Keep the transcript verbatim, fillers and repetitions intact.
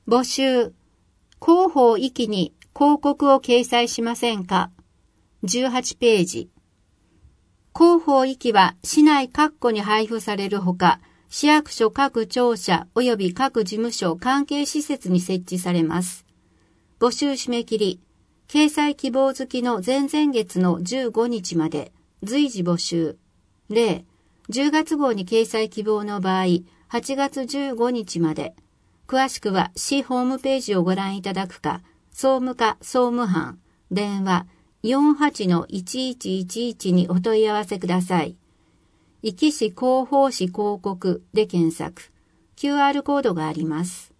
募集。広報域に広告を掲載しませんか？じゅうはちページ。広報域は市内各戸に配布されるほか、市役所各庁舎及び各事務所関係施設に設置されます。募集締め切り。掲載希望付きの前々月のじゅうごにちまで、随時募集。例、じゅうがつ号に掲載希望の場合、はちがつじゅうごにちまで。詳しくは市ホームページをご覧いただくか、総務課総務班、電話 よんはちのいちいちいちいち にお問い合わせください。壱岐市広報誌広告で検索。キューアール コードがあります。